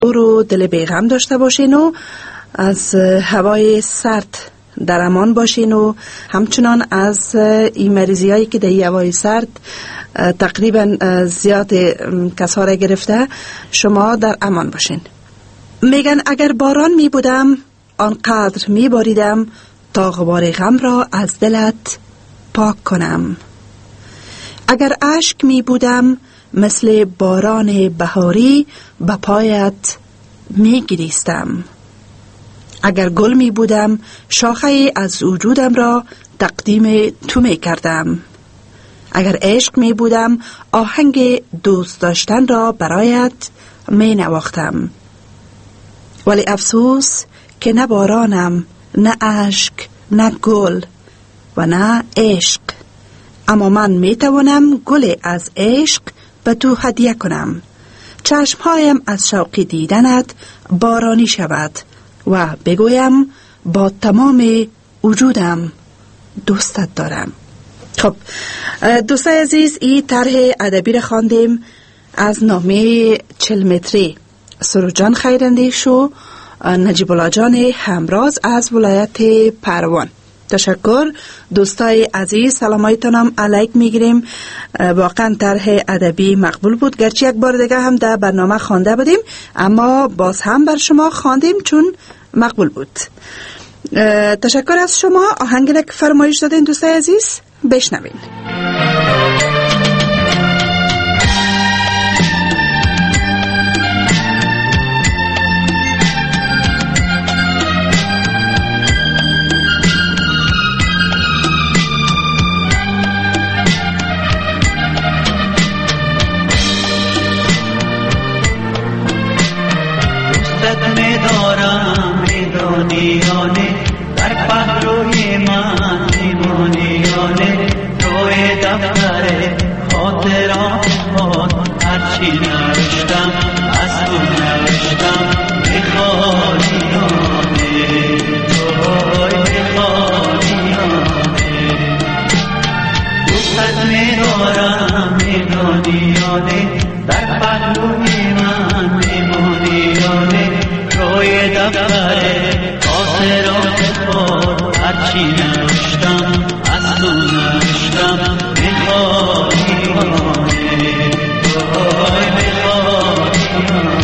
رو دل بیغم داشته باشین و از هوای سرد در امان باشین و همچنان از این مریضی هایی که در هوای سرد تقریبا زیاد کسا را گرفته شما در امان باشین. میگن اگر باران می بودم آنقدر می باریدم تا غبار غم را از دلت پاک کنم. اگر اشک می بودم مثل باران بهاری به پایت می گریستم. اگر گل می بودم شاخه از وجودم را تقدیم تو می کردم. اگر عشق می بودم آهنگ دوست داشتن را برایت می نواختم. ولی افسوس که نه بارانم، نه اشک، نه گل و نه عشق، اما من می توانم گل از عشق به تو هدیه کنم. چشمهایم از شوق دیدنت بارانی شود و بگویم با تمام وجودم دوستت دارم. خب دوستای عزیز، این طرح ادبی را خواندیم از نامه 40 متری سروجان خیراندیشو نجیب الله جان همراز از ولایت پروان. تشکر دوستای عزیز، سلامایتانم علیک میگیریم. واقعا طرح ادبی مقبول بود، گرچه یک بار دیگه هم در برنامه خوانده بودیم اما باز هم بر شما خواندیم چون مقبول بود. تشکر از شما. آهنگی که فرمایش دادین دوستای عزیز بشنوین. در پهلوی من میمونیانه روی دفتر خاطرات خود هرچی نوشتم از تو نوشتم میخوانیانه روی میخوانیانه دوستت میدارم میدونیانه در پهلوی من میمونیانه روی دفتر خاطرات خود هرچی نوشتم از تو نوشتم میخوانیانه وای میخوانیانه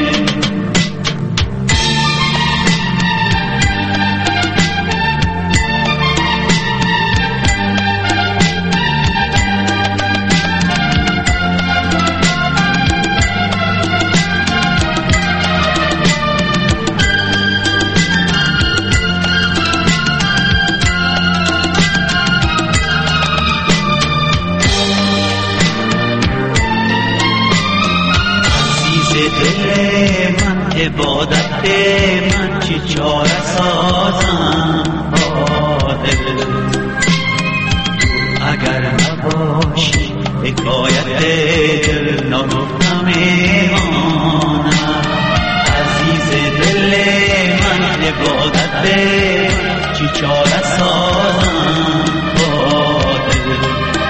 عبادت من چی چاره سازم با دل اگر نباشی حکایت دل نگفتم ایمانم عزیز دل من عبادت من چی چاره سازم با دل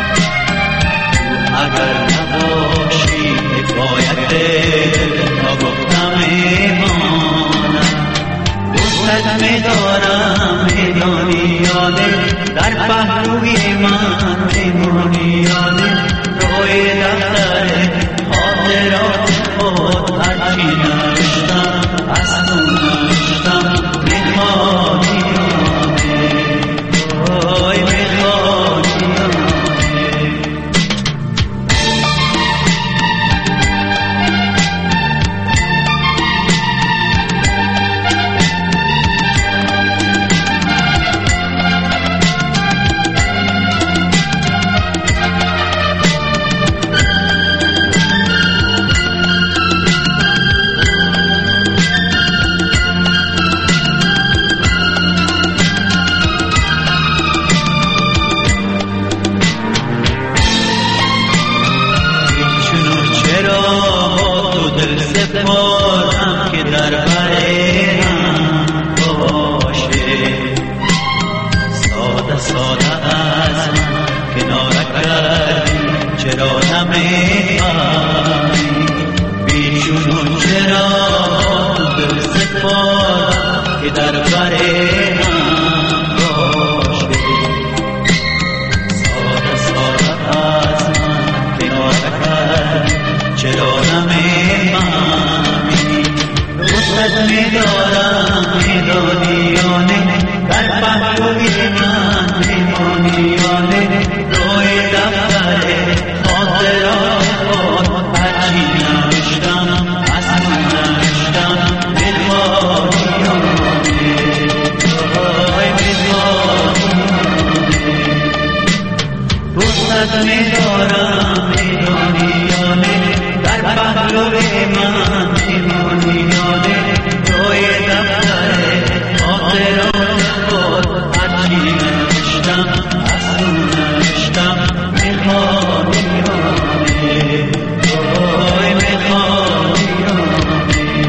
اگر نباشی حکایت دل نگفتم دوستت میدارم میدانی یاده در پهلوی من میمونی یاده روی دفتر خاطرات خود هرچی نوشتم از تو نوشتم میخوانی یاده وای میخوانی یاده چرا نمی‌فهمی بیشون چرا در بر هم باش ساده ساده از من کنار کرد چرا نمی‌فهمی دوستت می‌دارم میدانی یا نه در پهلوی من میمانی یا نه روی دفتر خاطرات خود هرچی نوشتم از من نوشتم می‌خوانی یا نه وای می‌خوانی دوستت می‌دارم میدانی یا نه در پهلوی من میمانی یا نه روی دفتر خاطرات خود هرچی نوشتم از اون نوشتم میخوانی یا نه وای میخوانی یا نه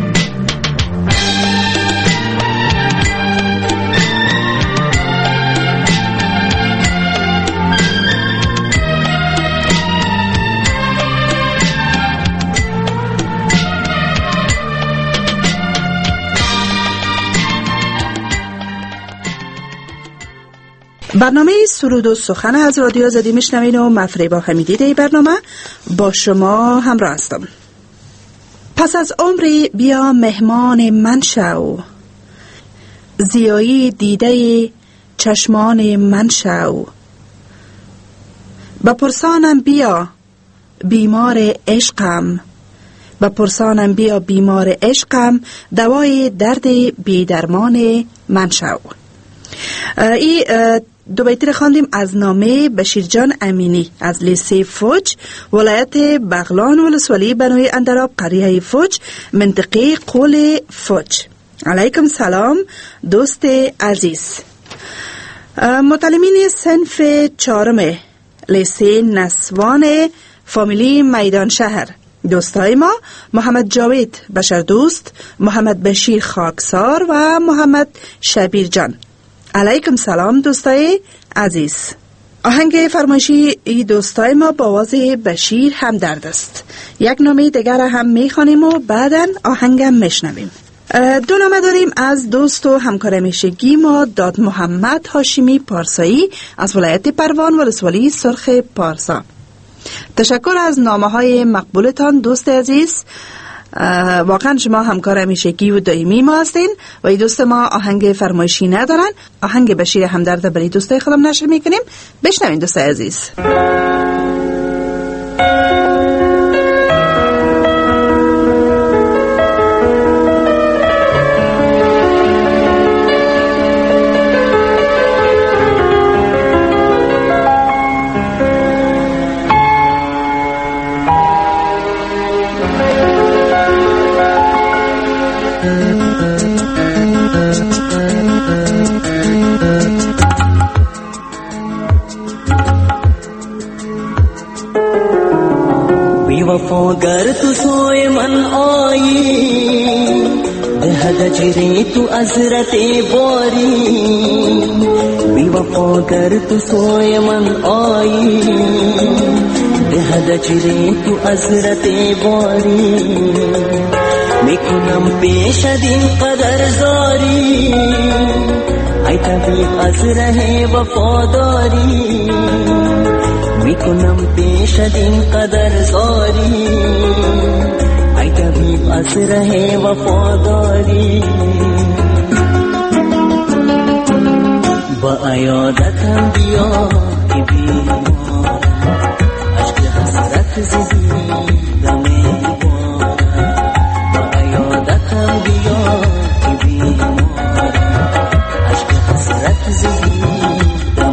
برنامه سرود و سخن از رادیو آزادی میشنوین و مفریبا حمیدی در برنامه با شما همراه هستم. پس از عمری بیا مهمان من شو، زیایی دیده چشمان من شو، بپرسانم بیا بیمار عشقم، بپرسانم بیا بیمار عشقم، دوای درد بیدرمان من شو. ای دو بیتی را خواندیم از نامه بشیر جان امینی از لیسه فوج، ولایت بغلان، ولسوالی بنوی اندراب، قریه فوج، منطقه قول فوج. علیکم سلام دوست عزیز. متعلمین صنف 4 لیسه نسوان فامیلی میدان شهر، دوستای ما محمد جاوید بشردوست، محمد بشیر خاکسار و محمد شبیر جان. علیکم سلام دوستای عزیز. آهنگ فرمایشی ای دوستای ما با آواز بشیر همدرد است. یک نامه دیگر هم میخوانیم و بعداً آهنگم میشنویم. 2 نامه داریم از دوست و همکار همیشگی ما داد محمد هاشمی پارسایی از ولایت پروان، ولسوالی سرخ پارسا. تشکر از نامه های مقبولتان دوست عزیز. واقعا شما همکار همیشگی و دائمی ما هستین و این دوست ما آهنگ فرمایشی ندارن. آهنگ بشیر همدرد برای دوستای خودم نشر میکنیم. بشنوین دوست عزیز. वफागर तू सोए मन आई दहद चिरे तू अजरते बोरी बेवफागर तू सोए मन आई दहद चिरे तू अजरते बोरी میکنم پیش دین قدر زاری ای طبیب از ره وفاداری میکنم پیش دین قدر زاری ای طبیب از ره وفاداری با عیادتم بیا که بیمار عشق حسرت زدیدم با عیادتم بیا که بیمار عشق حسرت زدیدم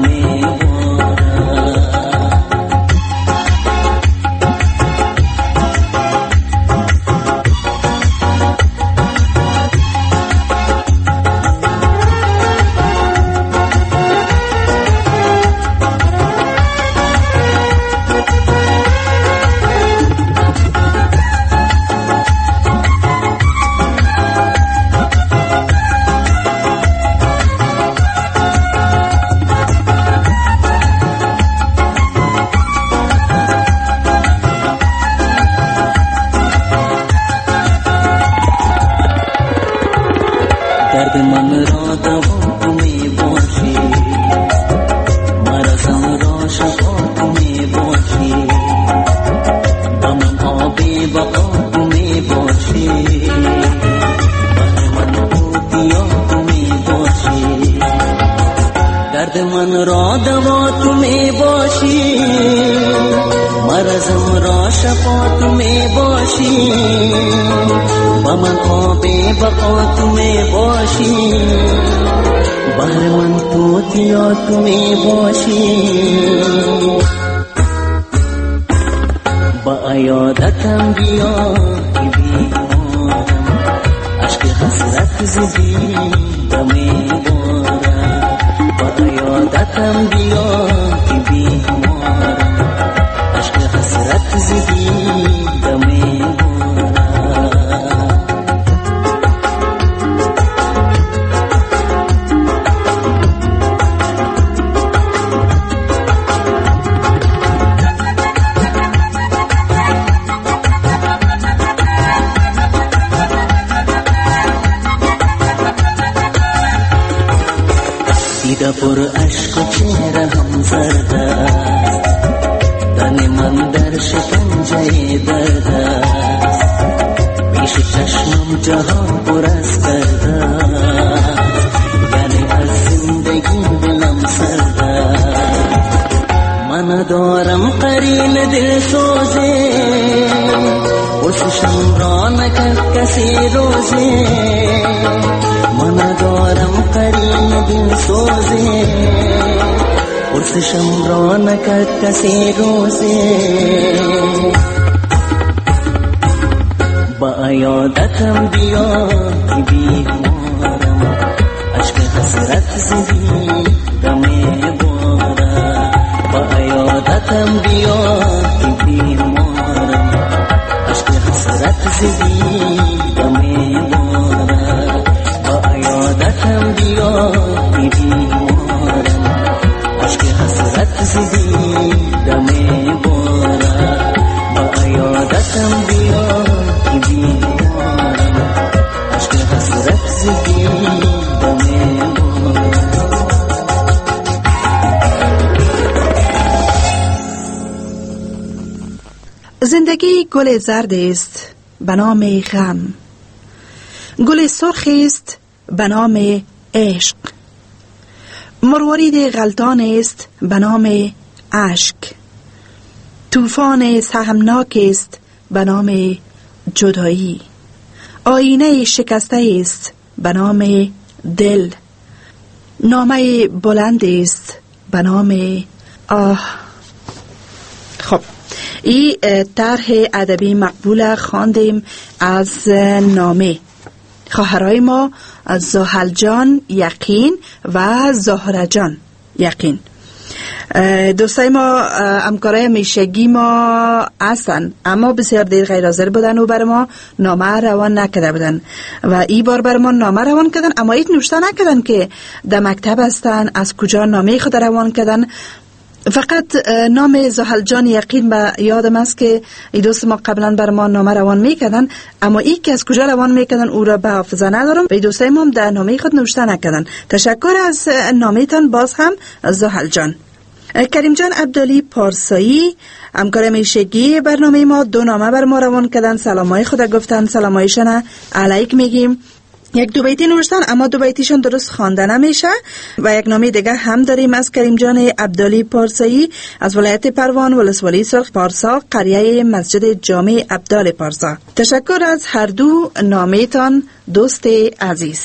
درد من را دوا تو می باشی، مرزم را شفا تو می باشی، با من آب بقا تو می باشی، بر من بودیا تو می باشی. درد من را دوا تو می باشی، مرزم را شفا تو می باشی، با من آب بقا تو می باشی، بر من توتیا تو می باشی. با یادتم بیا که بیمارم، عشق حسرت زدیدم میبارم. با یادتم بیا که بیمارم، عشق حسرت زدیدم میبارم. دیده پر عشق و چهره هم زرد است، تن من در شکنجه درد است، پیش چشمم جهان پر از کرده است، یعنی از زندگی دلم سرد است. من دارم قرین دل سوزه، پرسشم را نکرد کسی روزه. من دارم قرین دل سوزه، پرسشم را نکرد کسی روزه. با یادتم بیا که بیمارم، عشق حسرت زدیدم میبارم. با یادتم بیا که بیمارم، عشق حسرت زدیدم میبارم. با یادتم بیا که بیمارم، عشق حسرت زدیدم میبارم. با یادتم بیا که بیمارم، عشق حسرت زدیدم میبارم. زندگی گل زرد است به نام غم، گل سرخ است به نام عشق، مروارید غلطان است به نام اشک، طوفان سهمناک است به نام جدایی، آینه شکسته است به نام دل، نامه بلند است به نام آه. خب این طرح ادبی مقبول خواندیم از نامه خواهرای ما زحل جان یقین و زهره جان یقین. دوستای ما همکارای میشگی ما هستن، اما بسیار دیر غیر حاضر بودن و بر ما نامه روان نکرده بودن و این بار بر ما نامه روان کردن، اما ایت نوشته نکردن که در مکتب هستن، از کجا نامه خود روان کردن. فقط نام زحل جان یقین به یادم است که ای دوست ما قبلا بر ما نامه روان میکردن، اما ای که از کجا روان میکردن او را به حافظه ندارم. ای دوستای ما در نامه خود نوشته نکردن. تشکر از نامه تان باز هم زحل جان. کریم جان عبدالی پارسایی همکار میشگی برنامه ما دو نامه بر ما روان کردن، سلامای خدا گفتن، سلامایشان علیک میگیم. یک دو بیتی نوشتن اما دو بیتیشون درست خوانده نمیشه. و یک نامه دیگه هم داریم از کریم جان عبدالی پارسایی از ولایت پروان، ولسوالی سرخ پارسا، قریه مسجد جامع عبدال پارسا. تشکر از هر دو نامه تان دوست عزیز.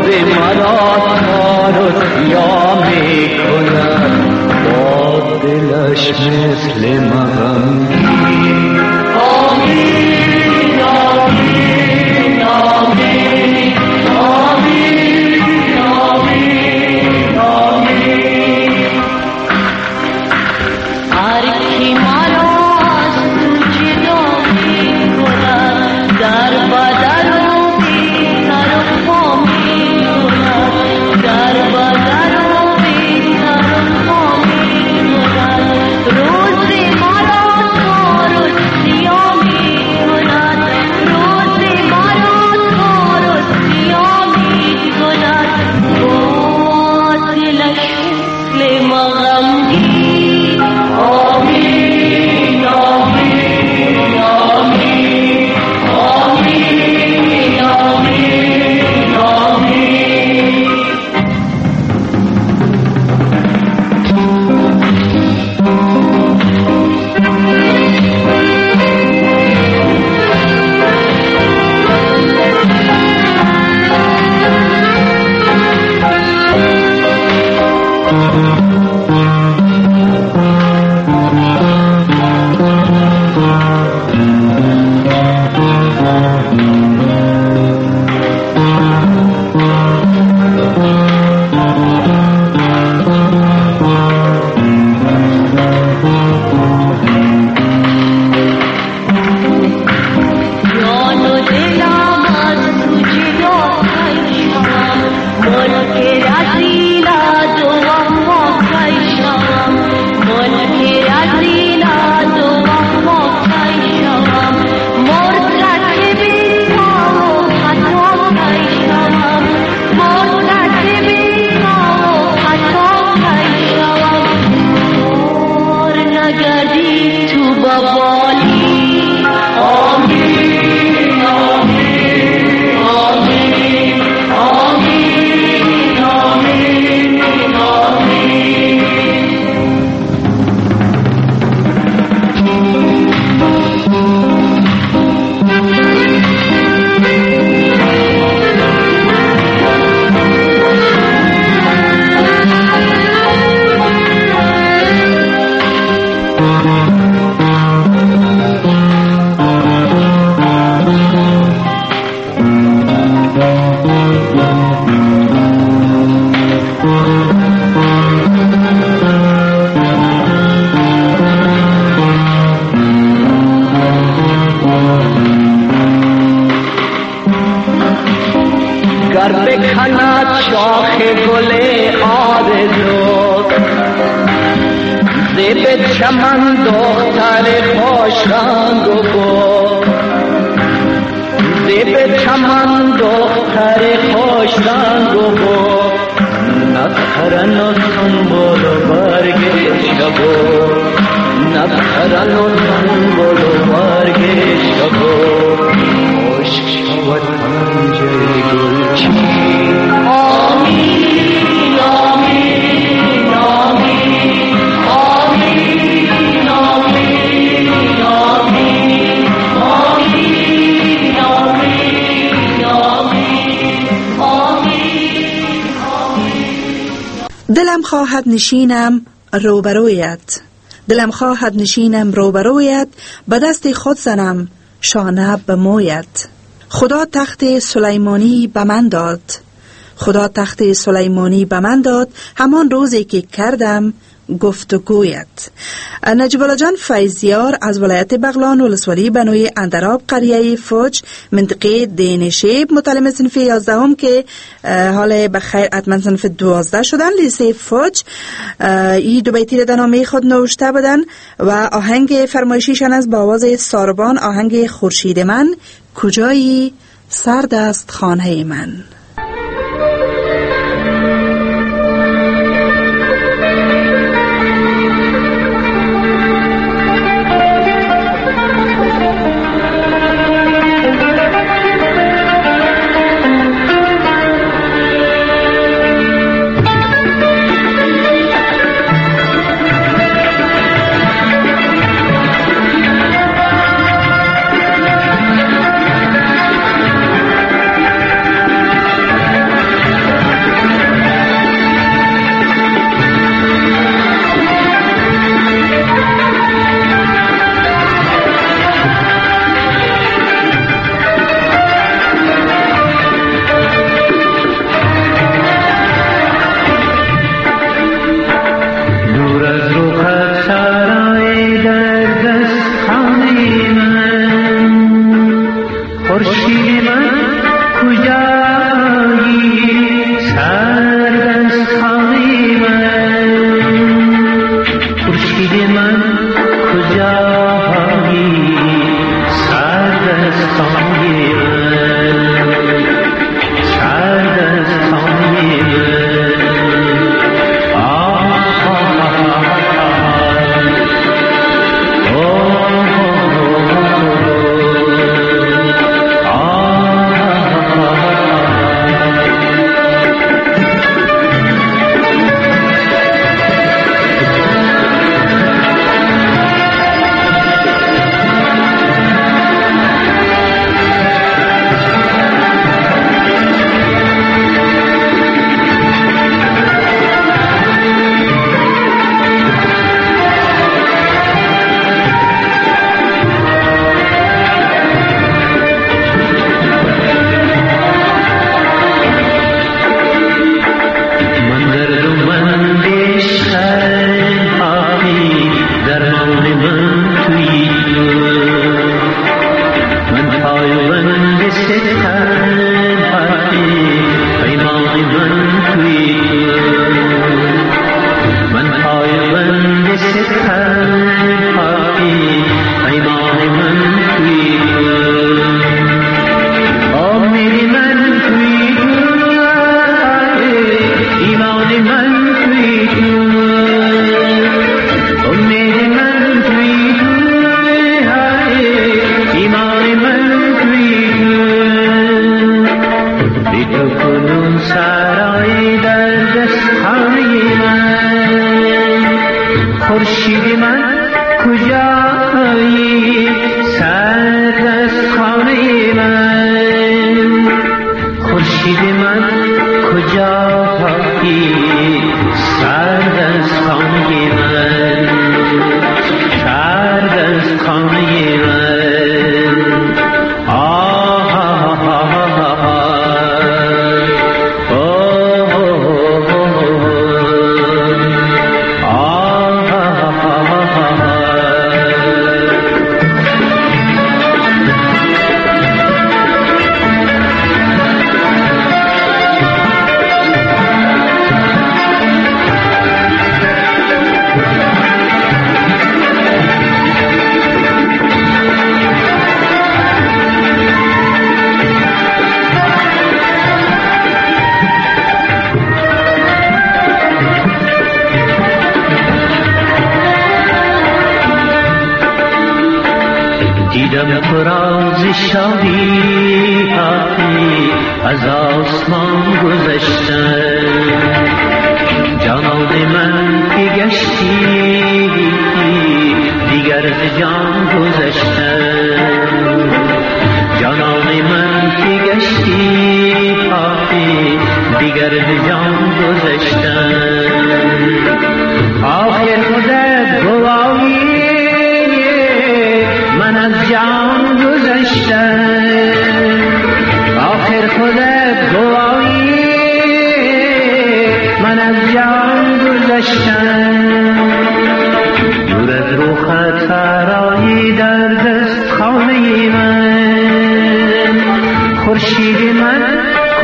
روز مرا تار و سیاه می کند با دلش مثل مغمگین. آمین آمین آمین آمین آمین آمین. هر کی مرا از تو جدا می کند در بدن و بی‌سر و پا می کند، در بدن و بی‌سر و پا می کند. روز مرا تار و سیاه می کند، روز مرا تار و سیاه می کند با دلش مثل مغمگین. آمین آمین آمین آمین آمین آمین. جان و دلم از تو جدا کی شوم، ملک رسیلت و وفا کی شوم، ملک رسیلت و وفا کی شوم. مرتکب پا و خطا کی شوم، مرتکب پا و خطا کی شوم. دور نگردی تو بوالی. آمین آمین آمین آمین آمین آمین. گر بکند شاخ گل آرزو زیب چمن دختر خوش رنگ و بو، زیب چمن دختر خوش رنگ و بو. نخرن و سنبول و برگ شبو، نخرن و سنبول و برگ شبو. عشق شود پنجه گلچین. آمین آمین آمین آمین آمین آمین آمین آمین آمین آمین. دلم خواهد نشینم روبرویت، دلم خواهد نشینم روبرویت، به دست خود زنم شانه به مویت. خدا تخت سلیمانی به من داد، خدا تخت سلیمانی به من داد، همان روزی که کردم گفتگویت. نجیب الله جان فیضیار از ولایت بغلان ولسوالی بنوی اندراب قریه فوج منطقه دینشیب متعلم صنف 11 که حال بخیر اتمن صنف 12 شدن لیسه فوج. ای دو بیتی در نامه خود نوشته بودن و آهنگ فرمایشیشان از با آواز ساربان آهنگ خورشید من کجایی سرد است خانه من. خورشید من کجایی سرد از خانه من خورشید من کجایی سرد از خانه من سرد از خانه من آه آه آه آه دیدم فراز شاهی از آسمان گذشتن جانان من که گشتی دیگر ز جان گذشتن جانان من که گشتی دیگر ز جان گذشتن آخر خودت گواهی من از جان گذشتم آخر خودت گواهی من از جان گذشتم دور از روخت فرایی در دست خانه من خورشید من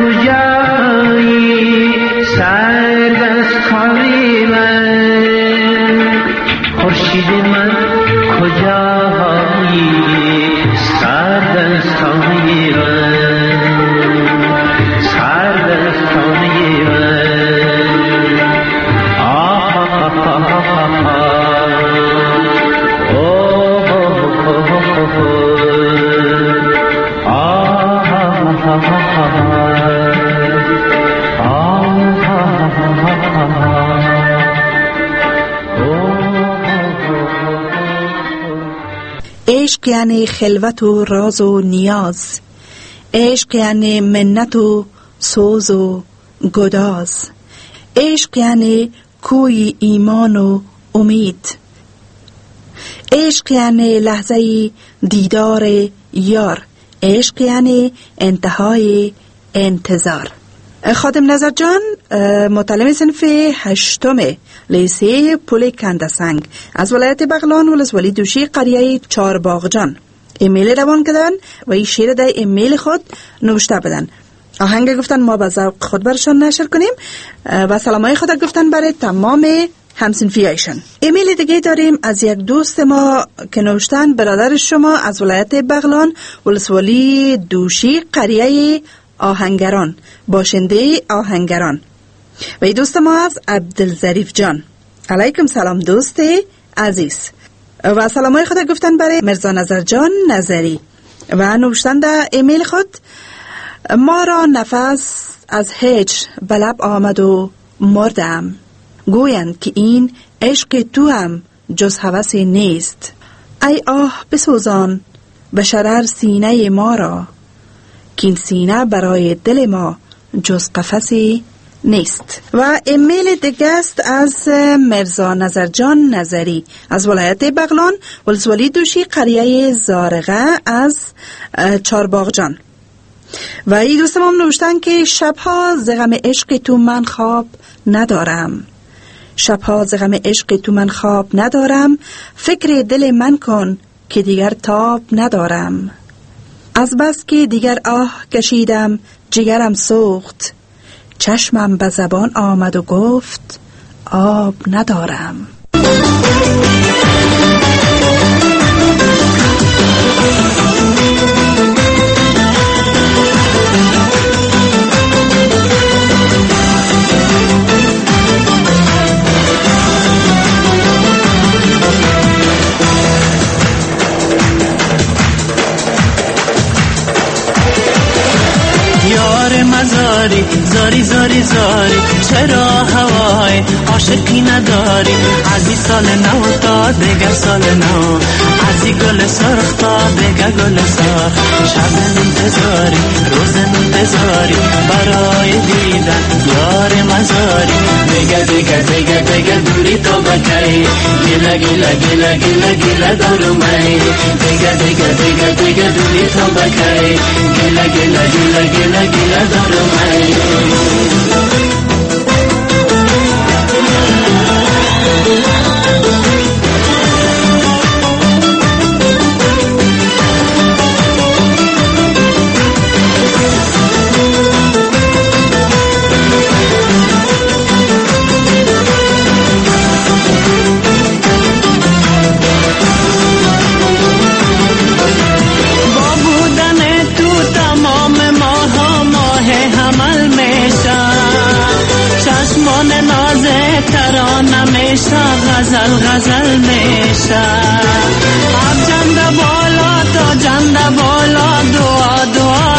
کجایی سرد از خانه من خورشید من کجایی سرد از خانه من سرد از خانه من آه آه آه عشق یعنی خلوت و راز و نیاز عشق یعنی منت و سوز و گداز عشق یعنی کوی ایمان و امید عشق یعنی لحظه دیدار یار عشق یعنی انتهای انتظار. خادم نظر جان متعلم صنف 8 لیسه پل کندسنگ از ولایت بغلان ولسوالی دوشی قریه چارباغجان ایمیل روان کردن و این شعر در ایمیل خود نوشته بدن. آهنگ گفتن ما به ذوق خود برشان نشر کنیم و سلامای خود گفتن برای تمام همسنفیایشان. ایمیل دیگه داریم از یک دوست ما که نوشتن برادر شما از ولایت بغلان ولسوالی دوشی قریه آهنگران باشنده آهنگران و این دوست ما از عبدالظریف جان. علیکم سلام دوست عزیز و سلامای خود گفتن برای مرزا نظر جان نظری و نوشتن در ایمیل خود ما را نفس از هجر به لب آمد و مردم گویند که این عشق تو هم جز هوسی نیست ای آه بسوزان به شرر سینه ما را که این سینه برای دل ما جز قفسی نیست. و ایمیل دیگه است از مرزا نظر جان نظری از ولایت بغلان ولسوالی دوشی قریه زارقه از چارباغجان و این دوستم هم نوشتن که شبها ز غم عشق تو من خواب ندارم شبها ز غم عشق تو من خواب ندارم فکر دل من کن که دیگر تاب ندارم از بس که دیگر آه کشیدم جگرم سوخت چشمم به زبان آمد و گفت آب ندارم. زاری زاری زاری زاری چرا هوای عاشقی نداری. از این سال نو تا دیگر سال نو، از این گل سرخ تا دیگر گل سرخ. شب انتظاری روز انتظاری برای دیدن یار مزاری. دیگر دیگر دیگر دیگر دوری تو بکی، گیله گیله گیله گیله گیله دارو می. دیگر دیگر دیگر دیگر دوری تو بکی، گیله گیله گیله گیله گیله دارو می. غزل غزل میشه اب جنده بالا تا جنده بالا دعا دعا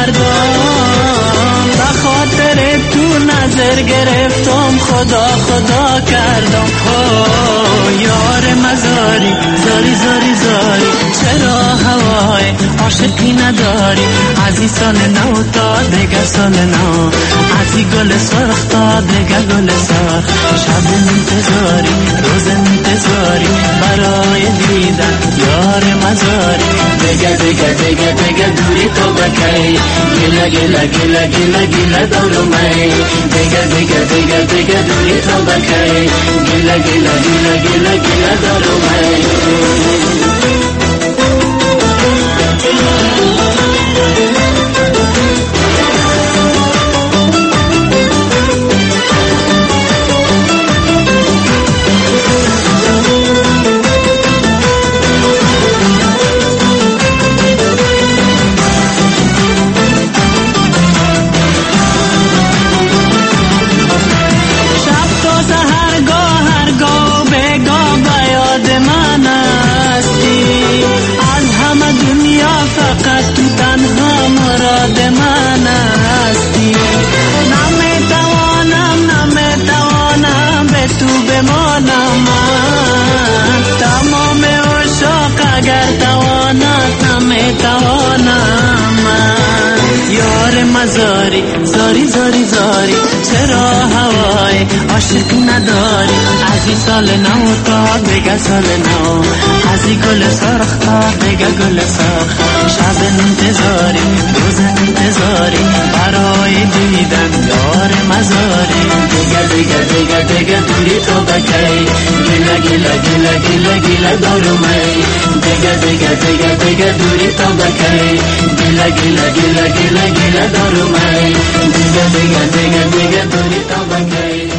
کردم. بخاطر تو نظر گرفتم خدا خدا کردم. یار مزاری زاری زاری زاری چرا هوای عاشقی نداری. از این سال نو تا دیگر سال نو، از این گل سرخ تا دیگر گل سرخ. شب انتظاری روز انتظاری برای دیدن یار مزاری. دیگر دیگر دیگر دیگر دوری تو بکی، گیله گیله گیله گیله گیله دارو می. دیگر دیگر دیگر دیگر دوری تو بکی، گیله گیله گیله گیله گیله دارو می. زاری زاری زاری زاری چرا هوای عاشق نداری. از این سال نو تا دیگر سال نو، از این گل سرخ تا دیگر گل سرخ. شب انتظاری روز انتظاری برای دیدن یار مزاری. دیگر دیگر دیگر دیگر دوری تو بکی، گیله گیله گیله گیله گیله دارو می. دیگر دیگر دیگر دیگر دوری تو بکی، گیله گیله گیله گیله گیله دارو می. دیگر دیگر دیگر دیگر دوری تو بکی.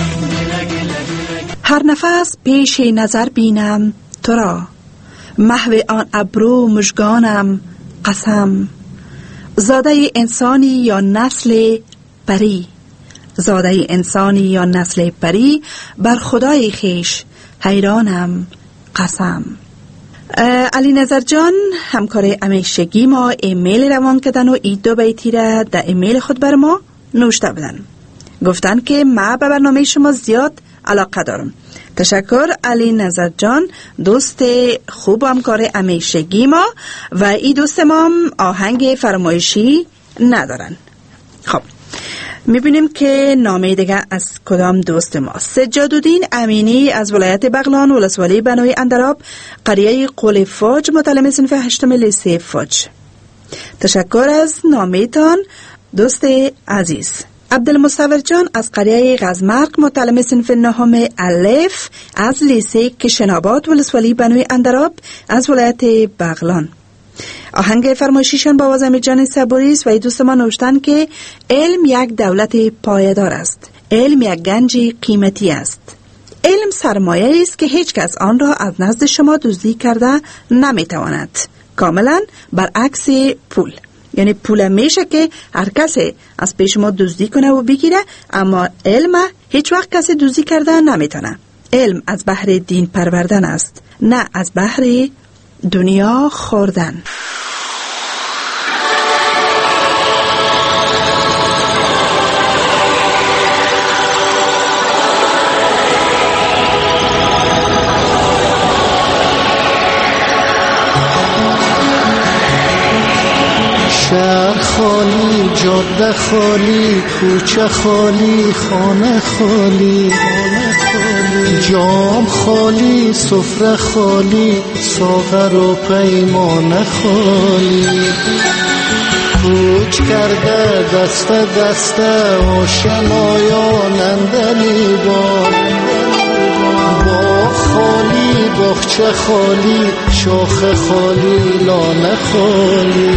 هر نفس پیش نظر بینم تو را، محو آن ابرو مژگانم قسم. زاده انسانی یا نسل پری، زاده انسانی یا نسل پری، بر خدای خیش حیرانم قسم. علی نظر جان همکار همیشگی ما ایمیل روان کردن و این دو بیتی را در ایمیل خود بر ما نوشته بدن. گفتن که ما به برنامه شما زیاد علاقه دارم. تشکر علی نظر جان، دوست خوب و همکار همیشگی ما، و این دوست ما آهنگ فرمایشی ندارن. خب میبینیم که نامه دیگه از کدام دوست ما. سجادالدین امینی از ولایت بغلان، ولسوالی بنوی اندراب، قریه قول فوج، متعلم صنف 8 لیسه فوج. تشکر از نامه تان دوست عزیز. عبدالمصور جان از قریه غزمرق، متعلم صنف 9 الف از لیسه کشناباد، ولسوالی بنوی اندراب از ولایت بغلان. آهنگ فرمایشیشان با آواز امیرجان صبوری است و دوست ما نوشتن که علم یک دولت پایدار است. علم یک گنج قیمتی است. علم سرمایه است که هیچ کس آن را از نزد شما دزدی کرده نمیتواند. کاملا برعکس پول. یعنی پول میشه که هر کسی از پیش ما دزدی کنه و بگیره، اما علم هیچ وقت کسی دزدی کرده نمیتونه. علم از بحر دین پروردن است، نه از بحر دنیا خوردن. جاده خالی، کوچه خالی، خانه خالی، جام خالی، سفره خالی، ساغر و پیمانه خالی. کوچ کرده دسته دسته آشنایان اندلی باغ خالی، باغچه خالی، شاخ خالی، لانه خالی.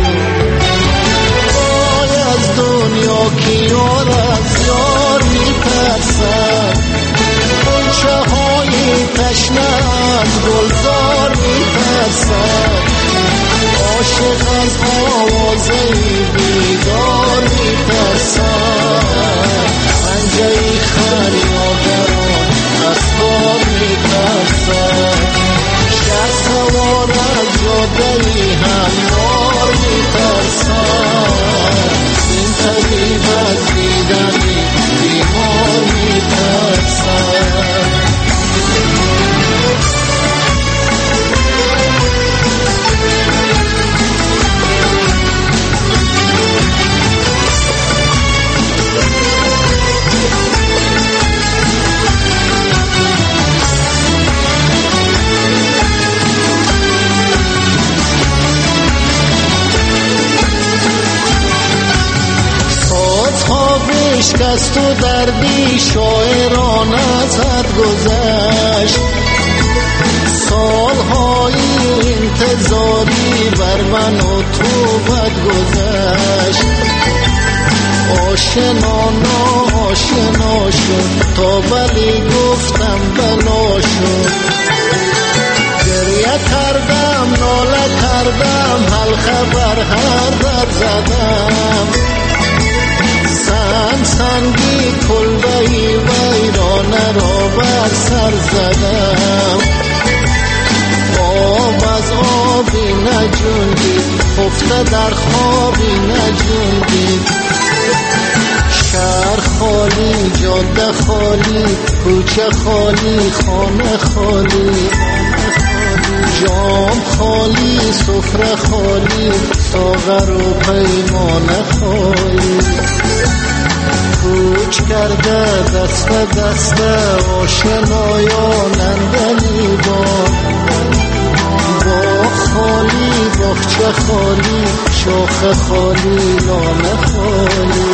وای از دنیا که یار از یار میترسد، غنچه های تشنه از گلزار میترسد، عاشق از آوازه بیدار میترسد، پنجه خریادران از کار میترسد، شهر سوار از جاده هموار میترسد، این طبیب از دیدن بیمار میترسد. شکست و دردی شاعران از حد گذشت، سالهای انتظاری بر من و تو بد گذشت، آشنا ناآشنا شد تا بلی گفتم بلا شد، گریه کردم ناله کردم حلقه بر هر در زدم، سنگی کلبهی ویرانه را بر سر زدم، آب از آبی نجوندید خفته در خوابی نجوندید، شهر خالی، جاده خالی، کوچه خالی، خانه خالی، جام خالی، سفره خالی، ساغر و پیمانه خالی. کوچ کرده دسته دسته آشنایان اندلی باغ خالی، باغچه خالی، شاخ خالی، لانه خالی.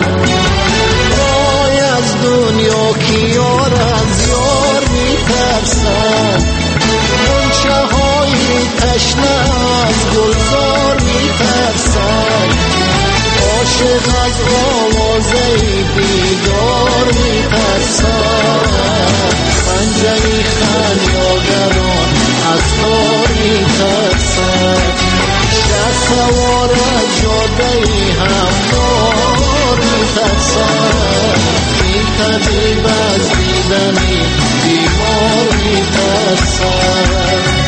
وای از دنیا که یار از یار میترسد، غنچه های تشنه از گلزار میترسد، عاشق از آوازه بیدار میترسد، پنجه خریادران از کار میترسد، شهر سوار از جاده هموار میترسد، این طبیب از دیدن بیمار میترسد.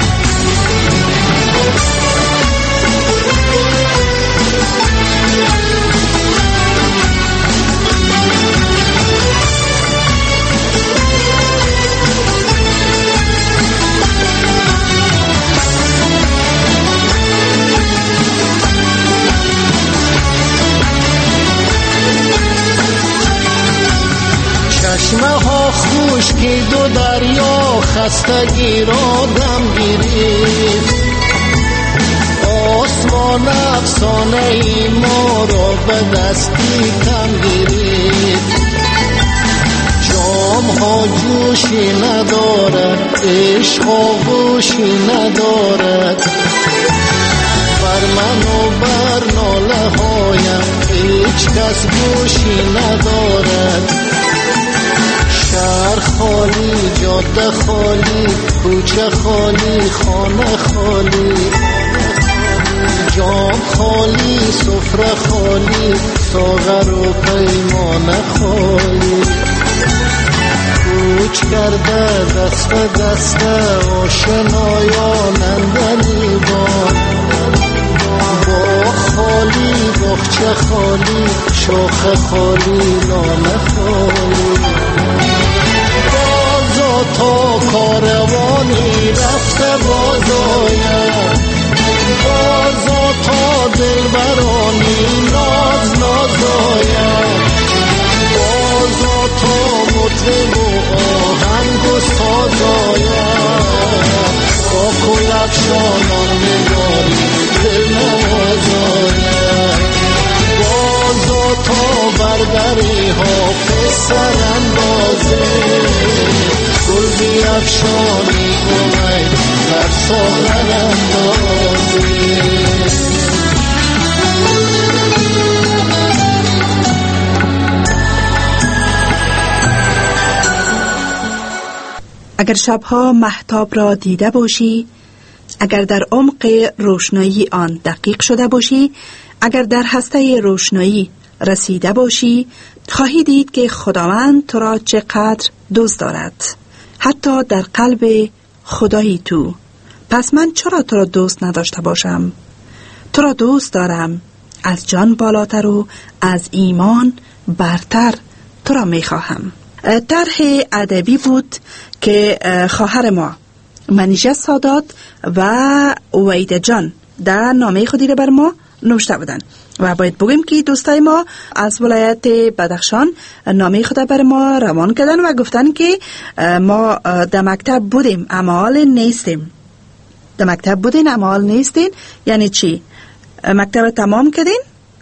چشمه ها خشکید و دریا خستگی را دم گرفت، آسمان افسانه ای ما را به دستی کم گرفت، جام ها جوشی ندارد، عشق آغوشی ندارد، بر من و بر ناله هایم هیچ کس گوشی ندارد، شهر خالی، جاده خالی، کوچه خالی، خانه خالی، جام خالی، سفره خالی، ساغر و پیمانه خالی. کوچ کرده دسته دسته آشنایان اندلی باغ خالی، باغچه خالی، شاخ خالی، لانه خالی. تا کاروانی رفته باز آید، بازا تا دلبرانی ناز ناز اگر شبها مهتاب را دیده باشی، اگر در عمق روشنایی آن دقیق شده باشی، اگر در هسته روشنایی رسیده باشی، خواهی دید که خداوند تو را چقدر دوست دارد، حتی در قلب خدای تو. پس من چرا تو را دوست نداشته باشم؟ تو را دوست دارم، از جان بالاتر و از ایمان برتر تو را می خواهم. طرح ادبی بود که خواهر ما منیژه سادات و وحیده جان در نامه خودی را بر ما نوشته بودن و باید بگیم که دوستای ما از ولایت بدخشان نامه خود بر ما روان کردن و گفتن که ما در مکتب بودیم اما حال نیستیم. در مکتب بودین اما حال نیستین یعنی چی؟ مکتب تمام کردین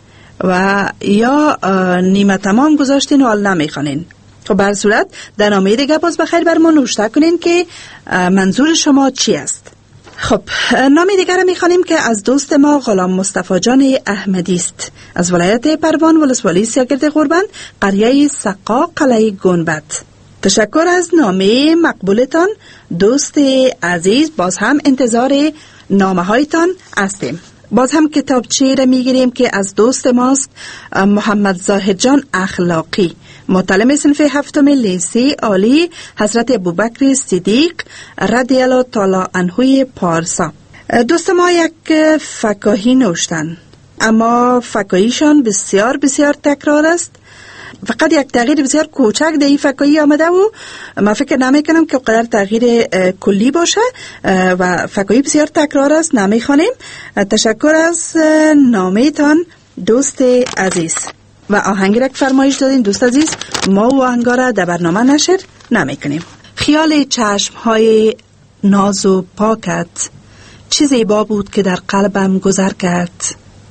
و یا نیمه تمام گذاشتین و حال نمیخوانین. خب بر صورت در نامه دیگه باز بخیر بر ما نوشته کنین که منظور شما چی است. خب نامه دیگر را میخوانیم که از دوست ما غلام مصطفی جان احمدی است، از ولایت پروان، ولسوالی سیاگرد غربند، قریه سقا، قلعه گنبد. تشکر از نامه مقبولتان دوست عزیز. باز هم انتظار نامه هایتان هستیم. باز هم کتابچه را میگیریم که از دوست ماست محمد زاهد جان اخلاقی، متعلم صنف هفتم لیسه عالی حضرت ابوبکر صدیق رضی الله تعالی عنه پارسا. دوست ما یک فکاهی نوشتن اما فکاهیشان بسیار بسیار تکرار است. فقط یک تغییر بسیار کوچک در این فکاهی آمده و من فکر نمیکنم که قدر تغییر کلی باشه و فکاهی بسیار تکرار است، نمیخوانیم. تشکر از نامه تان دوست عزیز. و آهنگی را که فرمایش دادین دوست عزیز، ما و آهنگا را در برنامه نشر نمیکنیم. خیال چشمهای ناز و پاکت چه زیبا بود که در قلبم گذر کرد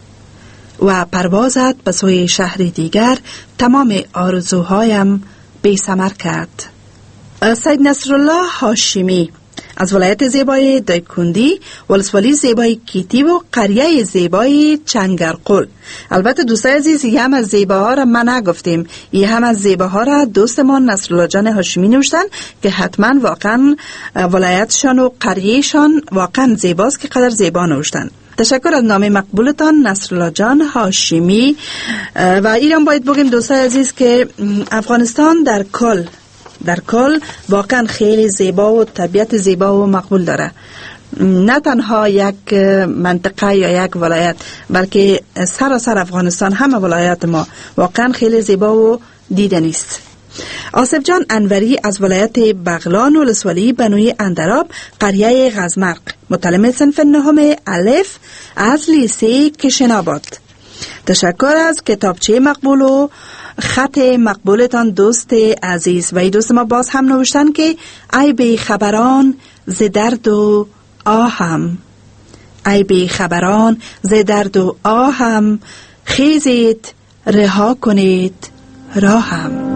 و پروازت به سوی شهر دیگر تمام آرزوهایم بی ثمر کرد. سید نصرالله هاشمی از ولایت زیبای دایکندی، ولسوالی زیبای کیتی و قریه زیبای چنگرقل. البته دوستای عزیز یه هم از زیباها را من نگفتیم، یه هم از زیباها را دوستمان نصرالله جان هاشمی نوشتن که حتما واقعا ولایتشان و قریهشان واقعا زیباست که قدر زیبا نوشتن. تشکر از نامه مقبولتان نصرالله جان هاشمی. و ایران باید بگیم دوستای عزیز که افغانستان در کل واقعا خیلی زیبا و طبیعت زیبا و مقبول داره. نه تنها یک منطقه یا یک ولایت بلکه سراسر افغانستان همه ولایت ما واقعا خیلی زیبا و دیدنی است. آصف جان انوری از ولایت بغلان و ولسوالی بنوی اندراب قریه غزمرق، متعلم صنف نهم الف از لیسه کشناباد. تشکر از کتابچه مقبول و خط مقبولتان دوست عزیز. و این دوست ما باز هم نوشتن که ای بی خبران ز درد و آهم، ای بی خبران ز درد و آهم، خیزید رها کنید راهم.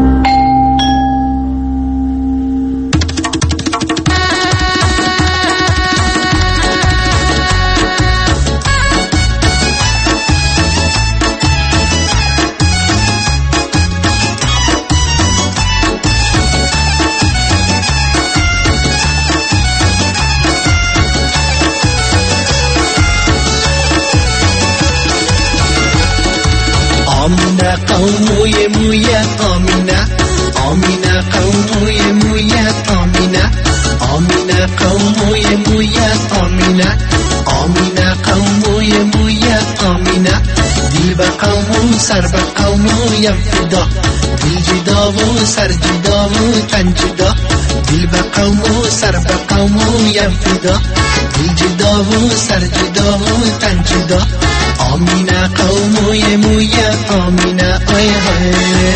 قوموی مویه آمینه، آمینه قوموی مویه آمینه، آمینه قوموی مویه آمینه، آمینه قوموی مویه آمینه. دل به قومو سر به قومویم فدا، دل جدا و سر جدا و تن جدا. دل به قومو سر به قومویم فدا، دل جدا و سر جدا و تن جدا. آمینه قوموی مویه آمینه آی های.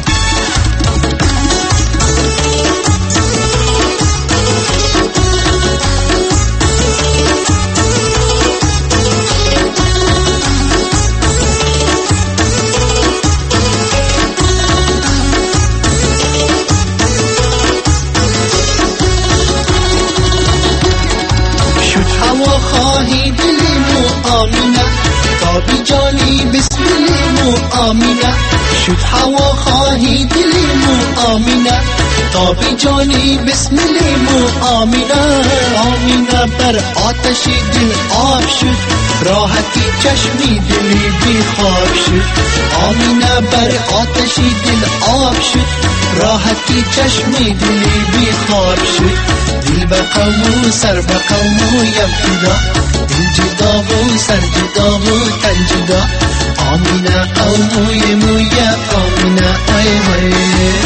شد هوا خواهی دلیمو آمینه، تابی جانی بسملیمو آمینه. شد هوا خواهی دلیمو آمینه، آفتاب جانی بسم لیمو آمینا آمینا بر آتش دل آب شد راحتی چشمی دلی بی خواب شد آمینا بر آتش دل آب شد راحتی چشمی دلی بی خواب شد دل به قوم و سر به قوم و یم فدا دل جدا و سر جدا و تن جدا آمینا قوم و یم و یا آمینا ای وی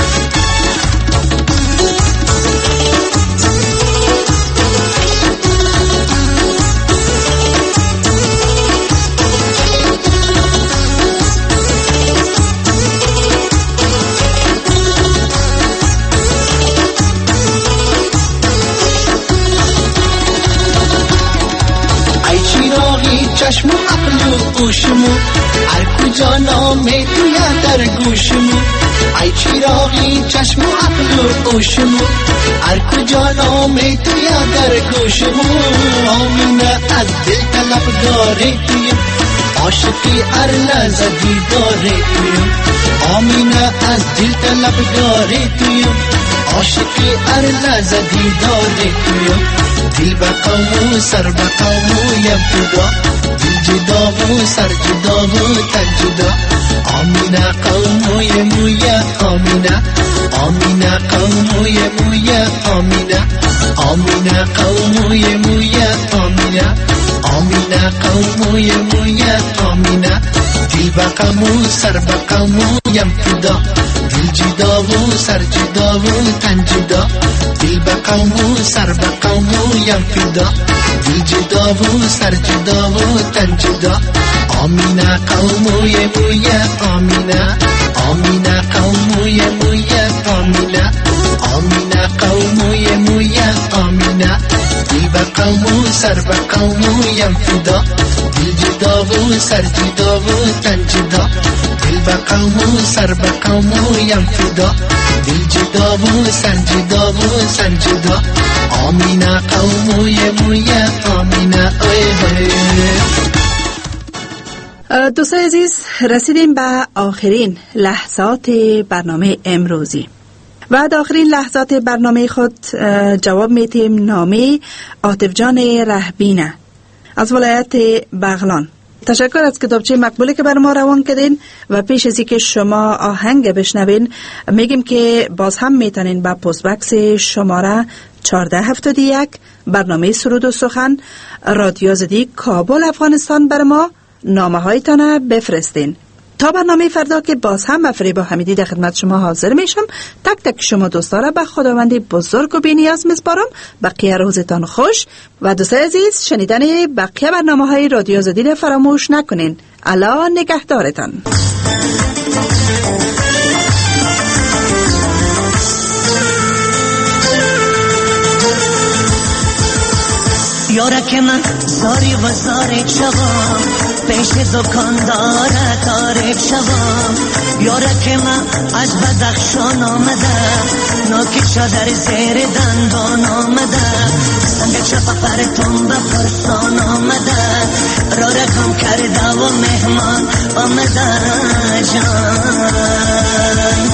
چشم و عقل و گوشمو هر کجا نامه توی در گوشمو ای چراغی چشم و عقل و گوشمو هر کجا نامه توی در گوشمو آمینه از دل طلبگاری تویم عاشقی هر لحظه دیداری تویم آمینه از دل طلبگاری تویم عاشقی هر لحظه دیداری تویم دل به قوم و سر به قوم و یم فدا دل جدا و سر جدا و تن جدا آمینا قوم و یم و یا آمینا آمینا قوم و یم و یا آمینا آمینا قوم و یم و یا آمینا آمینا قوم و یم و یا آمینا دل به قوم و سر به قوم و یم فدا دل جدا و سر جدا و تن جدا دل به قوم و سر به قوم و یم فدا دل جدا و سر جدا و تن جدا آمینا قوم و یم و یا آمینا آمینا قوم و یم و یا آمینا آمینا قوم و یم و یا آمینا دل به قوم و سر به قوم و یم فدا دل جدا و سر جدا و تن جدا دل به قوم و سر به قوم و یم فدا دل جدا و سر جدا و سر جدا آمینا قوم و یم و یا آمینا ای وی دوستان عزیز رسیدیم به آخرین لحظات برنامه امروزی و در آخرین لحظات برنامه خود جواب میتیم نامه عاطف جان رهبینه از ولایت بغلان. تشکر از کتابچه مقبولی که بر ما روان کردین و پیش از اینکه شما آهنگ بشنوین میگیم که باز هم میتونین با پست بکس شماره 1471 برنامه سرود و سخن رادیو آزادی کابل افغانستان بر ما نامه هایتان بفرستین. تا برنامه فردا که باز هم با فریبا حمیدی در خدمت شما حاضر میشم. تک تک شما دوستا را به خداوندی بزرگ و بی‌نیاز میسپارم. بقیه روزتان خوش و دوستان عزیز شنیدن بقیه برنامه‌های رادیو آزادی را فراموش نکنین. الله نگهدارتان. یارک من زاری و زاری شوام پیش دکاندار تارک شوام یارک من از بدخشان آمده ناکشا در زیر دندان آمده سنگ چپا پرتون به پرسان آمده را رقم کرده و مهمان آمده جان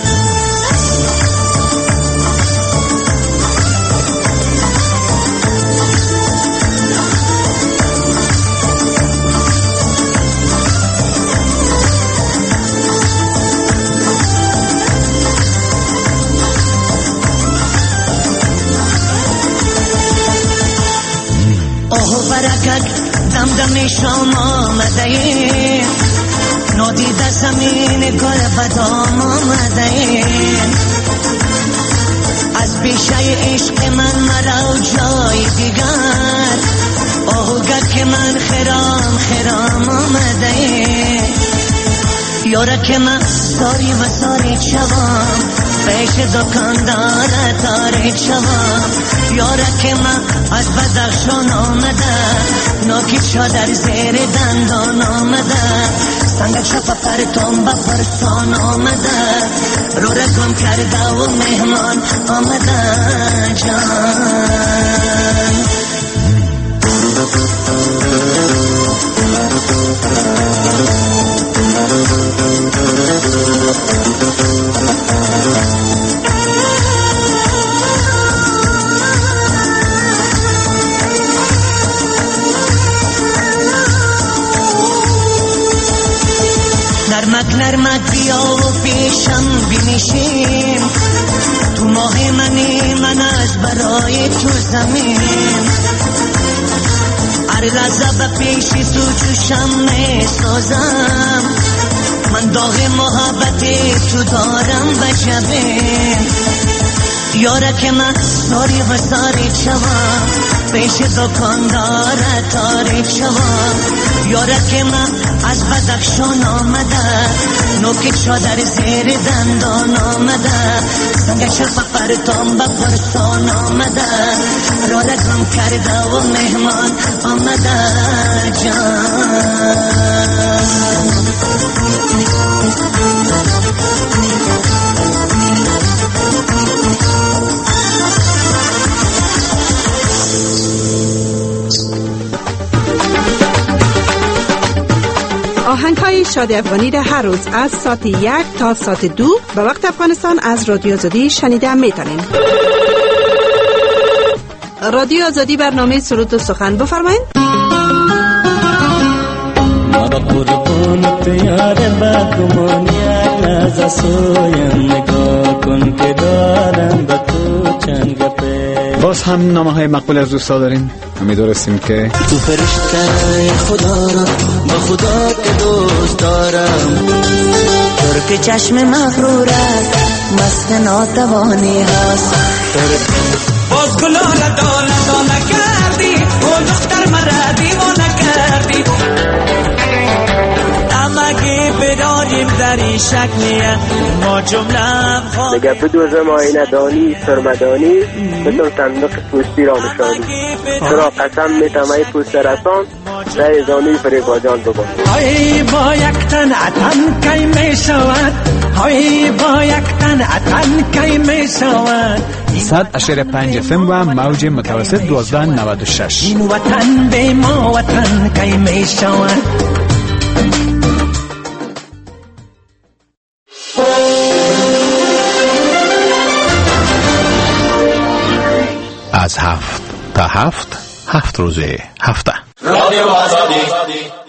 دم شام آمده نادیده زمین گربدام آمده از بیشه عشق من مرا جای دیگر آهوگه که من خرام آمده یارک من ساری و ساری شوام پیش دکاندار تارک شوام یارک من از بدخشان آمده ناکشا در زیر دندان آمده سنگ چپا پرتون با پرسان آمده رو رقم کرده و مهمان آمده جان هوای تو زمین هر لحظه به پیشی تو جوشم میسازم من داغ محبت تو دارم بجبین یاره که من ساری و ساری شوام پیش دکاندار تاریک شوام یاره که من از بدخشان آمده نوک چادر زیر دندان آمده سنگش پرتام به پرسان آمده را رگم کرده و مهمان آمده جان آهنگ‌های شادی افغانی را هر روز از ساعت 1 تا ساعت 2 به وقت افغانستان از رادیو آزادی شنیده میتونین. رادیو آزادی برنامه سرود و سخن بفرمایید. ما با قربان تیار بدگمانی از سویم نگاه کن که دارم به تو چند گپه. باز هم نامه‌های مقبول از دوستا داریم. امیدوارستیم که تو فرشته خدا را با خدا که دوست دارم ترک چشم مغرورت مست ناتوانی هست باز گلال دانه کردی و دختر مرا دیوانه کردی امگه بداریم در این شکلیه ما جمله نگه بدوزم آینه دانی سرمدانی مثل صندوق پوستی را نشانی چرا قسم میتم ای پوست رسان رای زانوی فریباجان ببان های با یک تن عطن کی می شود های با یک تن عطن کی می شود 100.5 FM و موج متوسط 1296 این وطن به ما وطن کی می شود از 7 تا 7 روز هفته رادیو آزادی